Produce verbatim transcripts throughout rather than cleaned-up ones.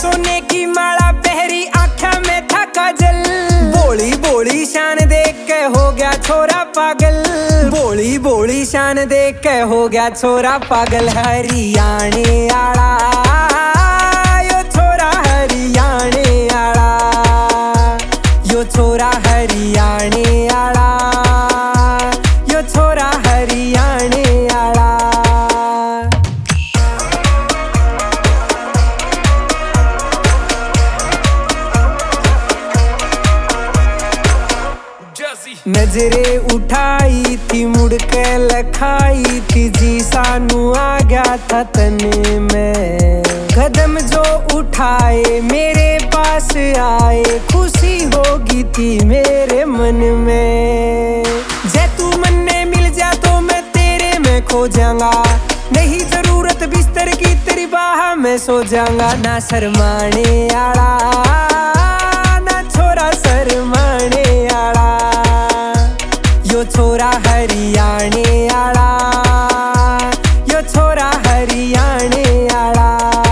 सोने की माला पहरी, आँखा में था काजल। बोली बोली शान देख के हो गया छोरा पागल, बोली बोली शान देख के हो गया छोरा पागल। हरियाणे आड़ा यो छोरा, हरियाणे आड़ा यो छोरा, हरियाणे आड़ा यो छोरा, हरियाणे आड़ा। नजरे उठाई थी मुड़ के लखाई थी जी, सानू आ गया था तन में। कदम जो उठाए मेरे पास आए, खुशी होगी थी मेरे मन में। जे तू मन में मिल जा तो मैं तेरे में खो जाऊंगा, नहीं जरूरत बिस्तर की तेरी बाह में सो जाऊंगा। ना शर्माने आड़ा ना छोरा शर्माने आड़ा, यो छोरा हरियाणे आड़ा यो छोरा, हरियाणे आड़ा।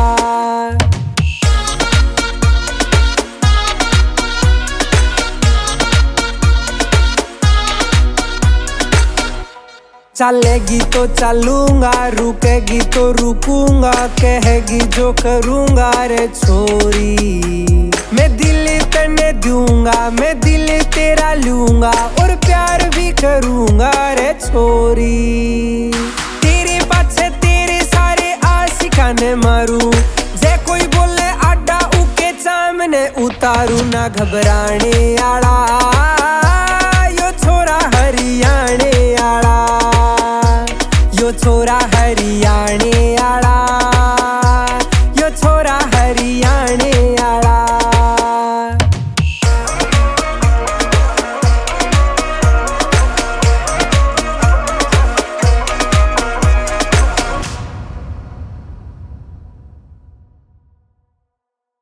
चलेगी तो चलूंगा, रुकेगी तो रुकूंगा, कहेगी जो करूंगा रे छोरी। मैं दिल तने दूंगा, मैं दिल तेरा लूंगा, और प्यार भी करूंगा रे छोरी। तेरे पाछे तेरे सारे आशिका ने मारू, जे कोई बोले आडा उके सामने उतारू। ना घबराने आड़ा